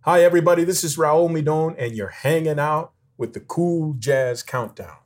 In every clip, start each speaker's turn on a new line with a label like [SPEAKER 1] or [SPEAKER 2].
[SPEAKER 1] Hi, everybody. This is Raul Midon, and you're hanging out with the Cool Jazz Countdown.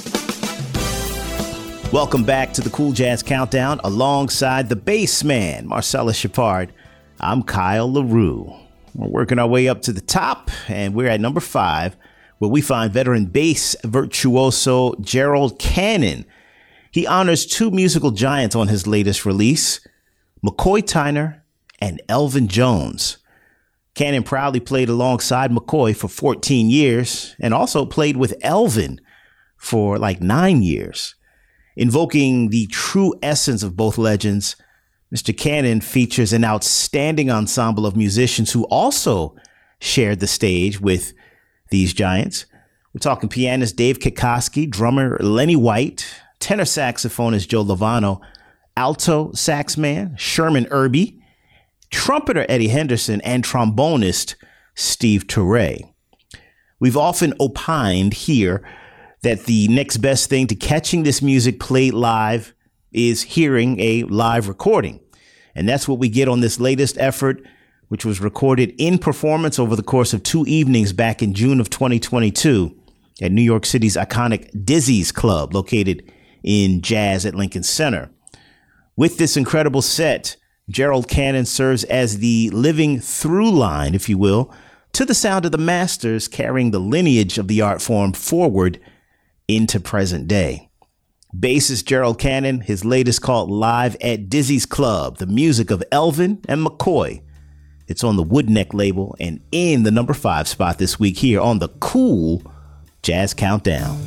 [SPEAKER 2] Welcome back to the Cool Jazz Countdown alongside the bass man, Marcellus Shepard. I'm Kyle LaRue. We're working our way up to the top, and we're at number 5, where we find veteran bass virtuoso Gerald Cannon. He honors 2 musical giants on his latest release, McCoy Tyner and Elvin Jones. Cannon proudly played alongside McCoy for 14 years and also played with Elvin for like 9 years. Invoking the true essence of both legends, Mr. Cannon features an outstanding ensemble of musicians who also shared the stage with these giants. We're talking pianist Dave Kikoski, drummer Lenny White, tenor saxophonist Joe Lovano, alto sax man Sherman Irby, trumpeter Eddie Henderson, and trombonist Steve Turre. We've often opined here that the next best thing to catching this music played live is hearing a live recording. And that's what we get on this latest effort, which was recorded in performance over the course of 2 evenings back in June of 2022 at New York City's iconic Dizzy's Club, located in Jazz at Lincoln Center. With this incredible set, Gerald Cannon serves as the living through line, if you will, to the sound of the masters carrying the lineage of the art form forward into present day. Bassist Gerald Cannon, his latest called Live at Dizzy's Club, the music of Elvin and McCoy. It's on the Woodneck label and in the number 5 spot this week here on the Cool Jazz Countdown.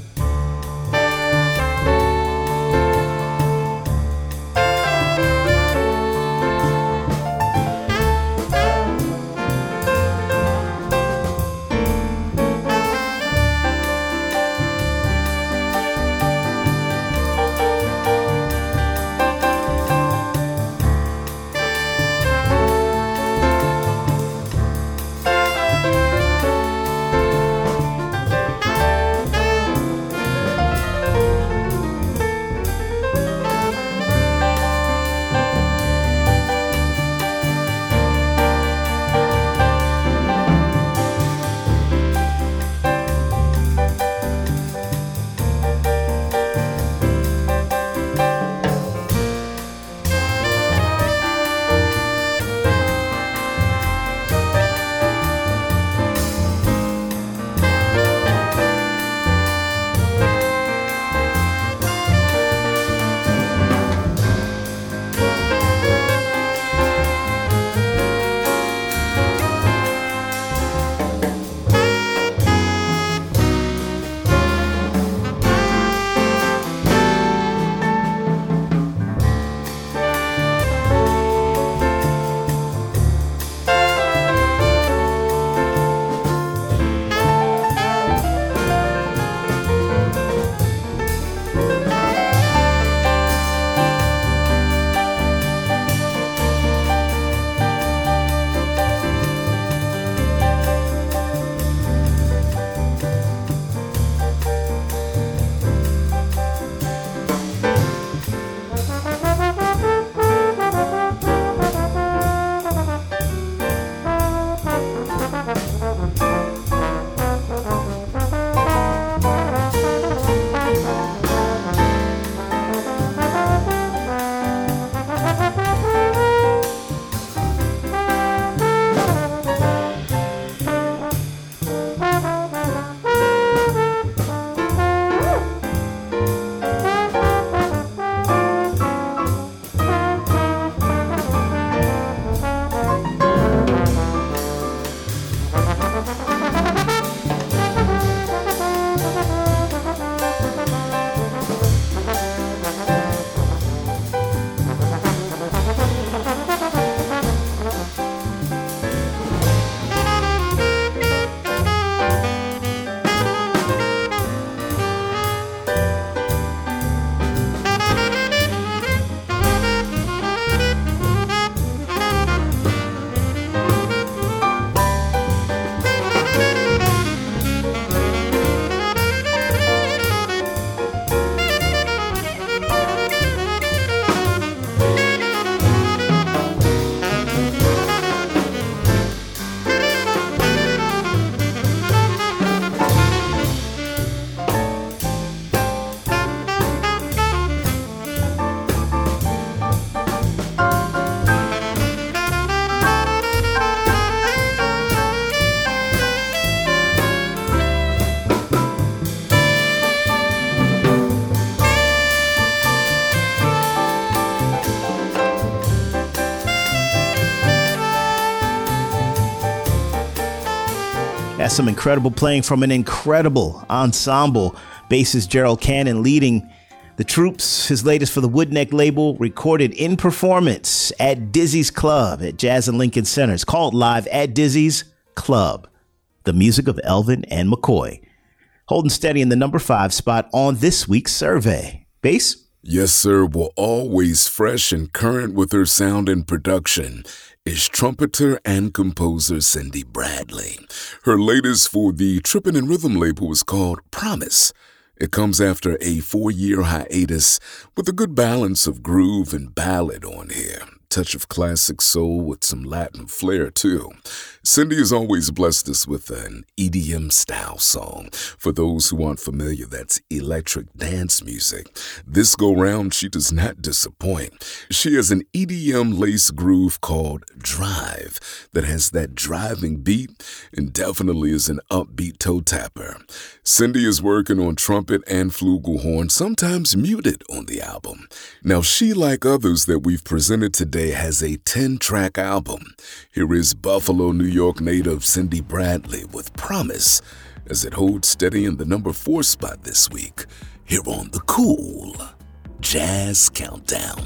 [SPEAKER 2] That's some incredible playing from an incredible ensemble. Bassist Gerald Cannon leading the troops. His latest for the Woodneck label, recorded in performance at Dizzy's Club at Jazz and Lincoln Center. It's called Live at Dizzy's Club. The music of Elvin and McCoy. Holding steady in the number 5 spot on this week's survey. Bass?
[SPEAKER 3] Yes, sir. We're always fresh and current with her sound and production is trumpeter and composer Cindy Bradley. Her latest for the Trippin' and Rhythm label is called Promise. It comes after a 4-year hiatus with a good balance of groove and ballad on here. Touch of classic soul with some Latin flair, too. Cindy has always blessed us with an EDM-style song. For those who aren't familiar, that's electric dance music. This go-round, she does not disappoint. She has an EDM lace groove called Drive that has that driving beat and definitely is an upbeat toe tapper. Cindy is working on trumpet and flugelhorn, sometimes muted on the album. Now, she, like others that we've presented today, has a 10-track album. Here is Buffalo, New York native Cindy Bradley with Promise as it holds steady in the number 4 spot this week here on the Cool Jazz Countdown.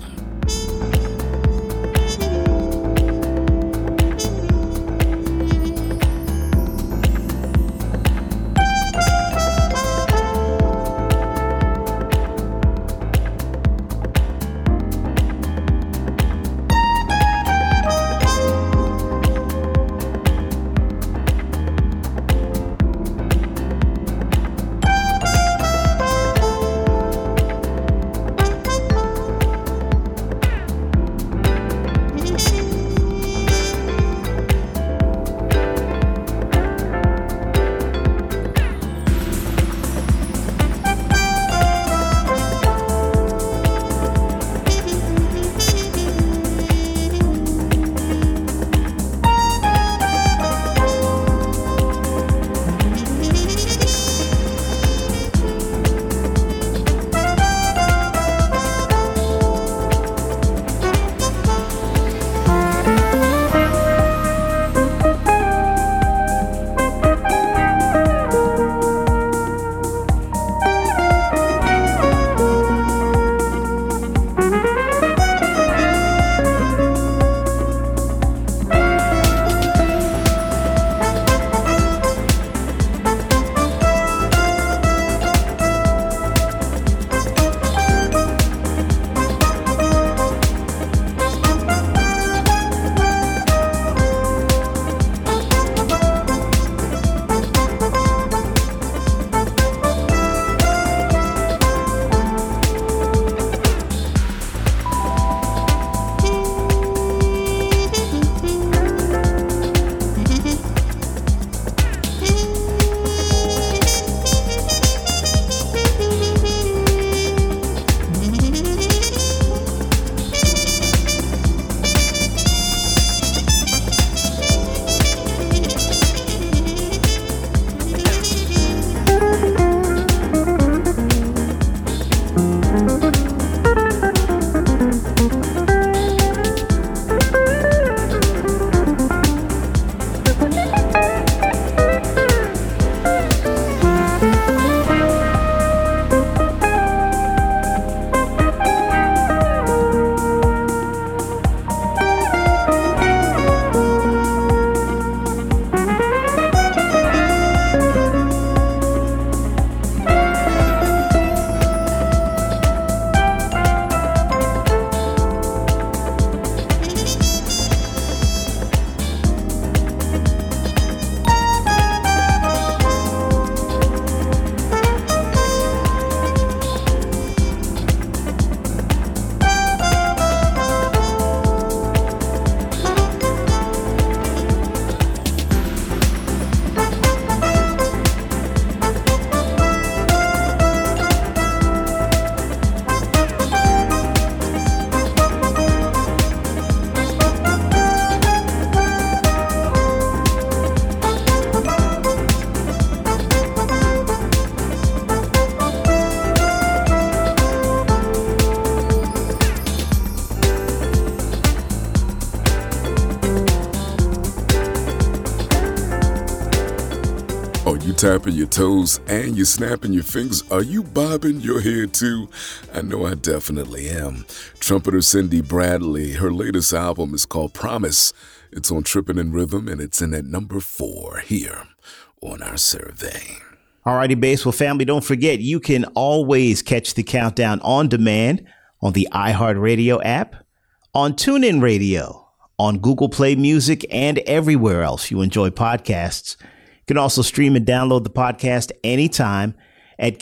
[SPEAKER 3] you tapping your toes and you snapping your fingers? Are you bobbing your head too? I know I definitely am. Trumpeter Cindy Bradley, her latest album is called Promise. It's on Trippin' in Rhythm, and it's in at number 4 here on our survey.
[SPEAKER 2] Alrighty, Baseball family, don't forget you can always catch the countdown on demand on the iHeartRadio app, on TuneIn Radio, on Google Play Music, and everywhere else you enjoy podcasts. You can also stream and download the podcast anytime at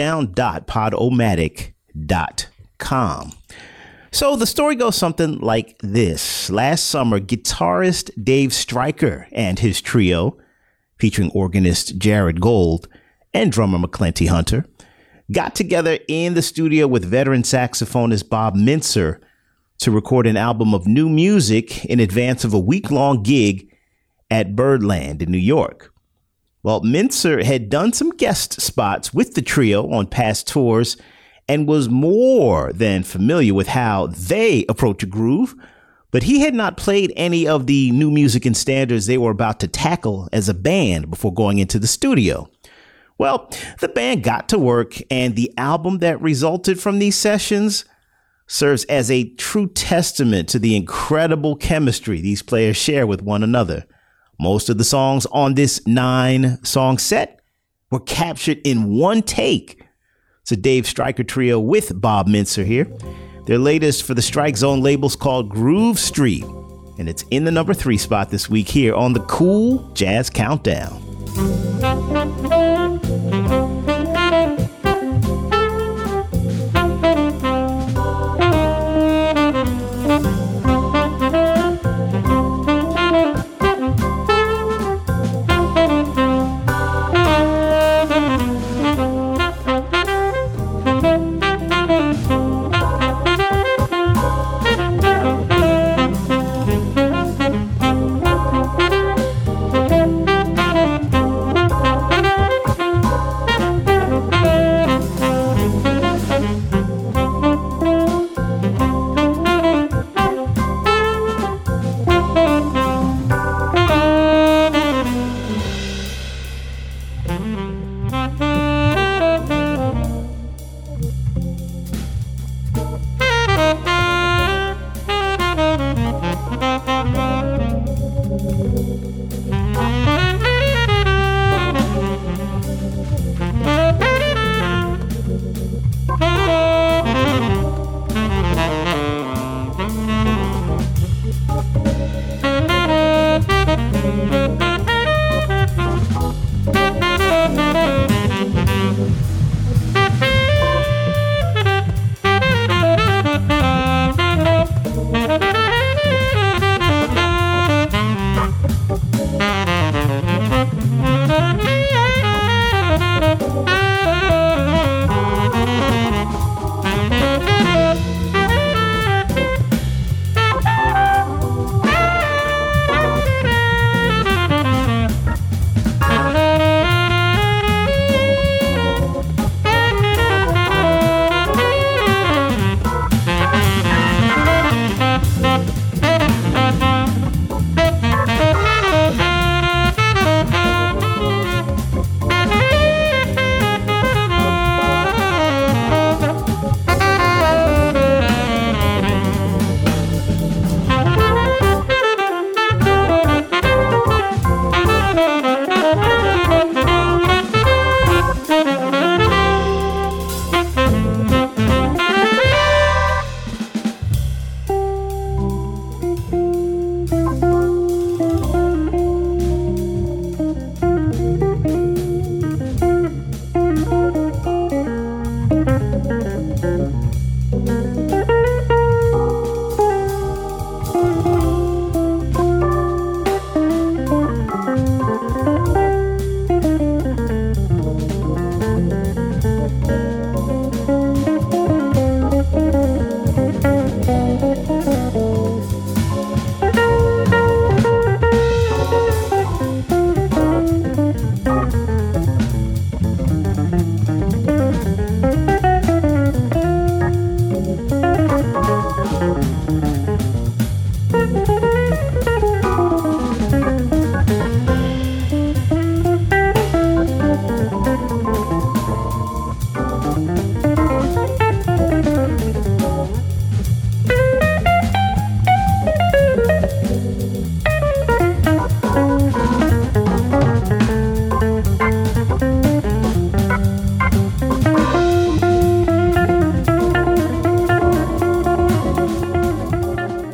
[SPEAKER 2] countdown.podomatic.com. So the story goes something like this. Last summer, guitarist Dave Stryker and his trio, featuring organist Jared Gold and drummer McClenty Hunter, got together in the studio with veteran saxophonist Bob Mintzer to record an album of new music in advance of a week-long gig at Birdland in New York. Well, Mintzer had done some guest spots with the trio on past tours and was more than familiar with how they approach a groove, but he had not played any of the new music and standards they were about to tackle as a band before going into the studio. Well, the band got to work, and the album that resulted from these sessions serves as a true testament to the incredible chemistry these players share with one another. Most of the songs on this 9-song set were captured in one take. It's a Dave Stryker trio with Bob Mintzer here. Their latest for the Strike Zone label's called Groove Street, and it's in the number 3 spot this week here on the Cool Jazz Countdown.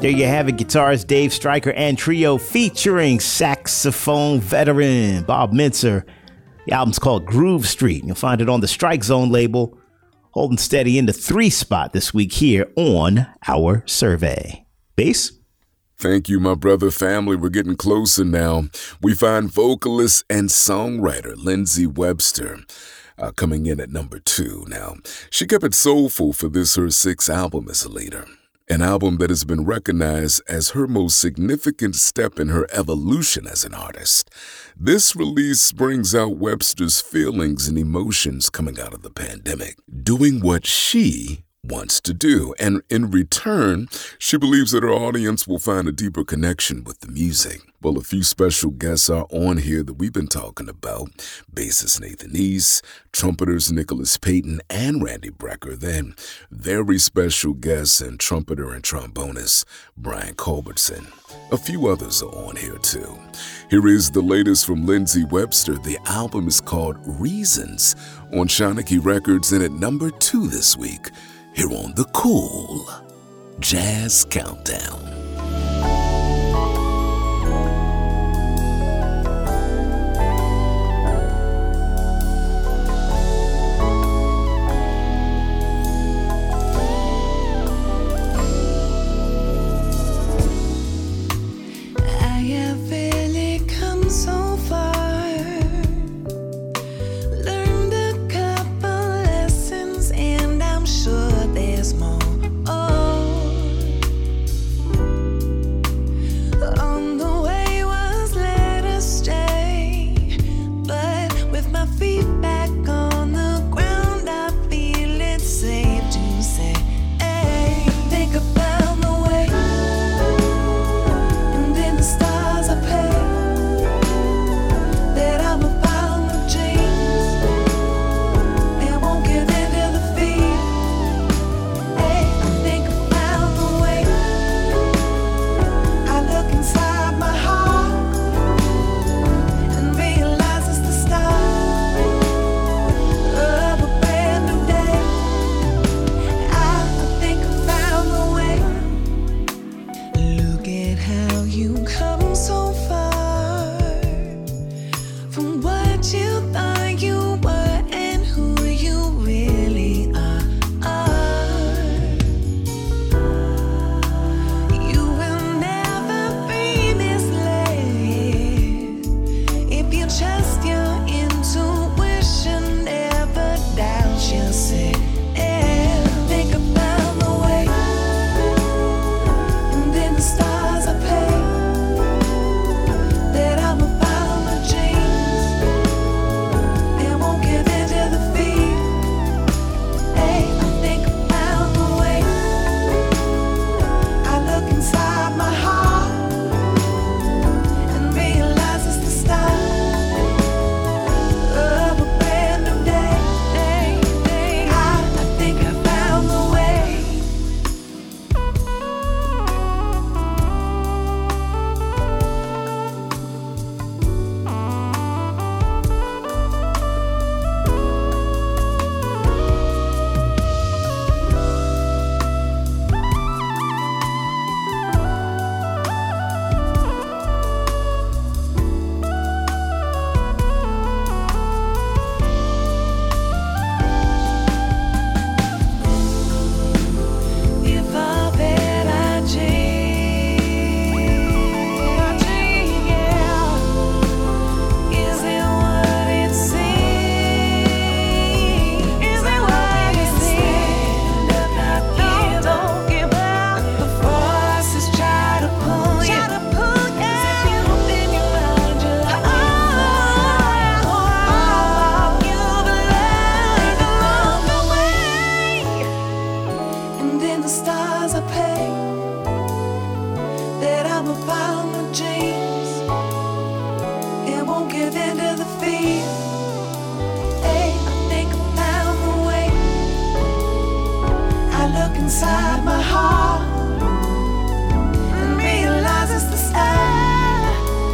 [SPEAKER 2] There you have it, guitarist Dave Stryker and trio featuring saxophone veteran Bob Mintzer. The album's called Groove Street. You'll find it on the Strike Zone label, holding steady in the 3 spot this week here on our survey. Bass?
[SPEAKER 3] Thank you, my brother family. We're getting closer now. We find vocalist and songwriter Lindsey Webster coming in at number 2. Now, she kept it soulful for this, her 6th album as a leader. An album that has been recognized as her most significant step in her evolution as an artist. This release brings out Webster's feelings and emotions coming out of the pandemic, doing what she wants to do. And in return, she believes that her audience will find a deeper connection with the music. Well, a few special guests are on here that we've been talking about. Bassist Nathan East, trumpeters Nicholas Payton and Randy Brecker, then very special guests and trumpeter and trombonist Brian Culbertson. A few others are on here too. Here is the latest from Lindsey Webster. The album is called Reasons on Shanachie Records and at number 2 this week here on the Cool Jazz Countdown.
[SPEAKER 4] inside my heart and realize it's the start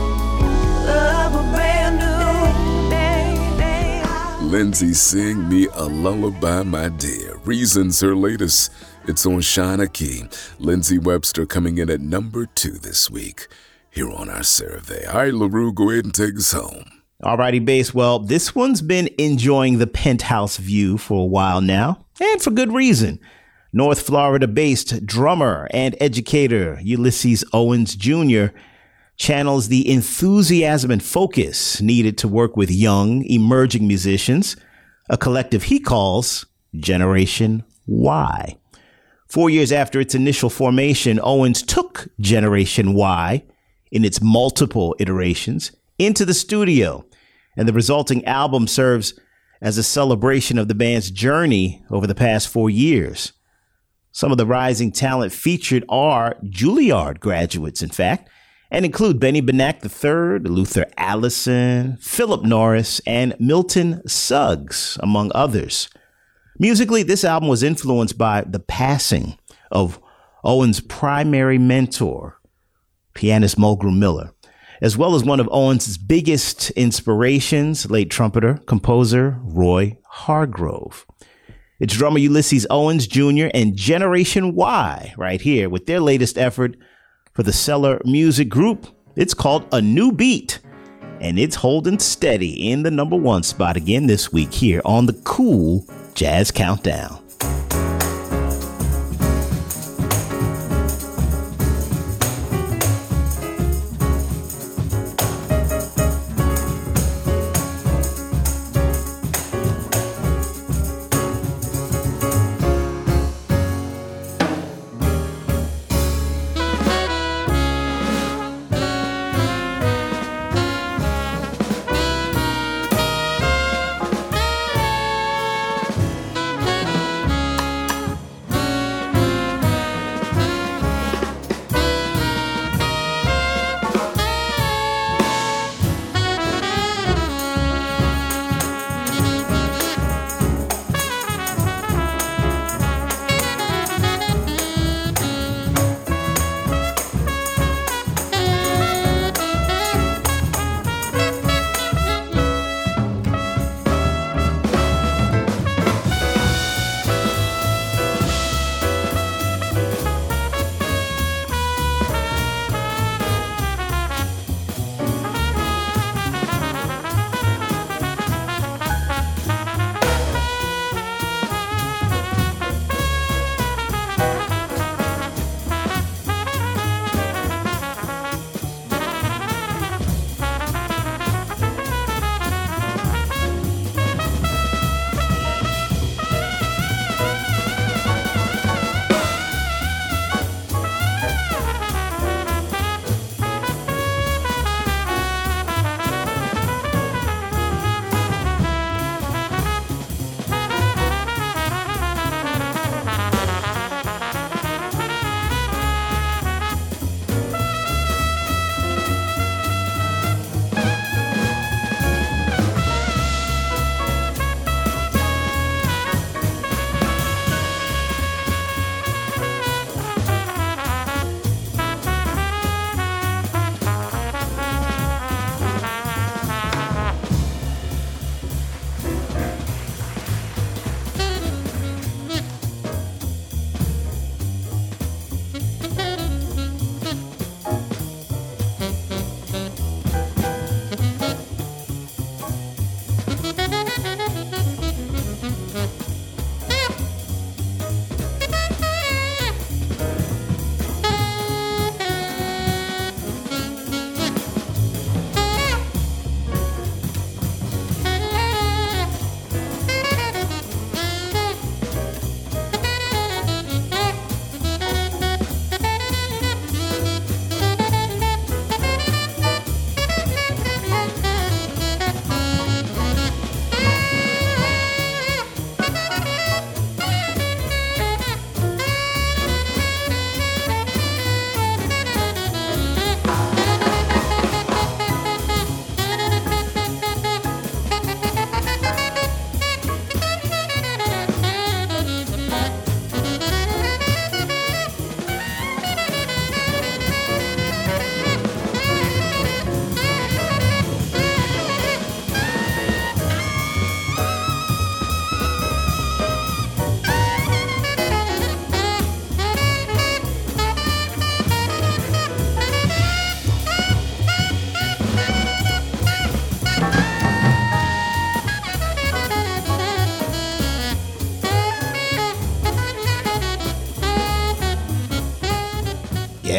[SPEAKER 4] of a brand new day.
[SPEAKER 3] Lindsey, sing me a lullaby, my dear. Reasons, her latest It's on Shina Key. Lindsay Webster coming in at number 2 this week here on our survey. All right, LaRue, go ahead and take us home.
[SPEAKER 2] All righty, Bass. Well, this one's been enjoying the penthouse view for a while now, and for good reason. North Florida-based drummer and educator Ulysses Owens Jr. channels the enthusiasm and focus needed to work with young, emerging musicians, a collective he calls Generation Y. 4 years after its initial formation, Owens took Generation Y in its multiple iterations into the studio, and the resulting album serves as a celebration of the band's journey over the past 4 years. Some of the rising talent featured are Juilliard graduates, in fact, and include Benny Benack III, Luther Allison, Philip Norris, and Milton Suggs, among others. Musically, this album was influenced by the passing of Owens' primary mentor, pianist Mulgrew Miller, as well as one of Owens' biggest inspirations, late trumpeter, composer Roy Hargrove. It's drummer Ulysses Owens Jr. and Generation Y right here with their latest effort for the Cellar Music Group. It's called A New Beat, and it's holding steady in the number 1 spot again this week here on the Cool Jazz Countdown.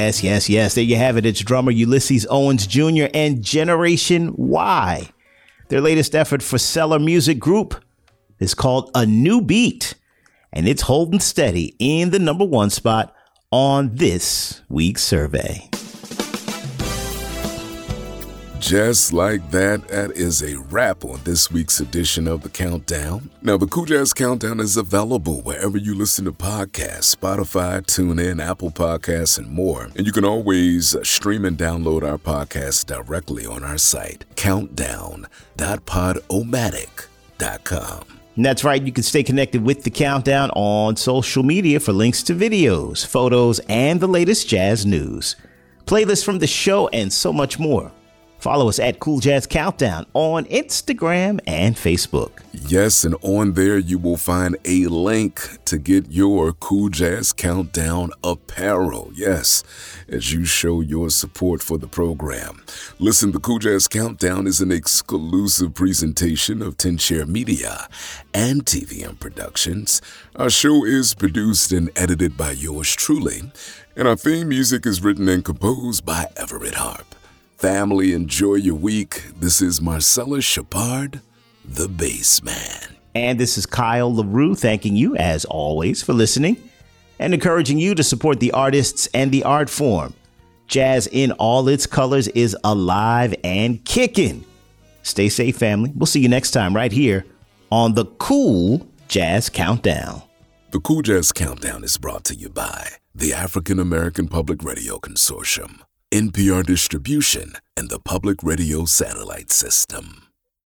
[SPEAKER 2] Yes. There you have it. It's drummer Ulysses Owens Jr. and Generation Y. Their latest effort for Cellar Music Group is called A New Beat, and it's holding steady in the number 1 spot on this week's survey.
[SPEAKER 3] Just like that, that is a wrap on this week's edition of The Countdown. Now, the Cool Jazz Countdown is available wherever you listen to podcasts, Spotify, TuneIn, Apple Podcasts, and more. And you can always stream and download our podcasts directly on our site, countdown.podomatic.com.
[SPEAKER 2] And that's right. You can stay connected with The Countdown on social media for links to videos, photos, and the latest jazz news, playlists from the show, and so much more. Follow us at Cool Jazz Countdown on Instagram and Facebook.
[SPEAKER 3] Yes, and on there you will find a link to get your Cool Jazz Countdown apparel. Yes, as you show your support for the program. Listen, the Cool Jazz Countdown is an exclusive presentation of 10Share Media and TVM Productions. Our show is produced and edited by yours truly, and our theme music is written and composed by Everett Harp. Family, enjoy your week. This is Marcellus Shepard, the Bass Man.
[SPEAKER 2] And this is Kyle LaRue, thanking you, as always, for listening and encouraging you to support the artists and the art form. Jazz in all its colors is alive and kicking. Stay safe, family. We'll see you next time right here on the Cool Jazz Countdown.
[SPEAKER 3] The Cool Jazz Countdown is brought to you by the African American Public Radio Consortium, NPR Distribution, and the Public Radio Satellite System.